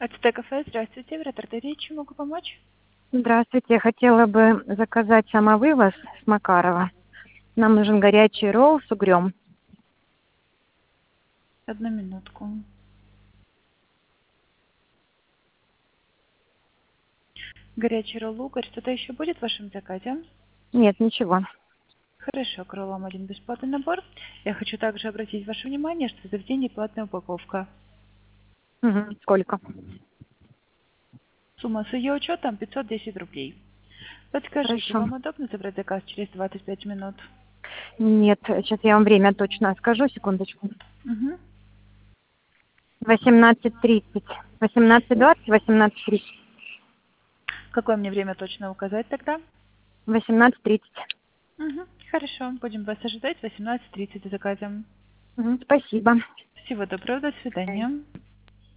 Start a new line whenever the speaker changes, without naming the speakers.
АЦТ кафе, здравствуйте, в Ротартерии, чем могу помочь?
Здравствуйте, я хотела бы заказать самовывоз с Макарова. Нам нужен горячий ролл с угрём.
Одну минутку. Горячий ролл угорь. Что-то еще будет в вашем заказе?
Нет, ничего.
Хорошо, к роллам один бесплатный набор. Я хочу также обратить ваше внимание, что в заведении платная упаковка.
Мгм. Сколько?
Сумма с ее учетом 510 рублей. Подскажите,
Хорошо.
вам удобно забрать заказ через 25 минут?
Нет, сейчас я вам время точно скажу, секундочку.
Угу.
18:30. 18:20, 18:30.
Какое мне время точно указать тогда?
18:30.
Угу. Хорошо, будем вас ожидать в 18:30 за заказом.
Мгм. Спасибо.
Всего доброго, до свидания.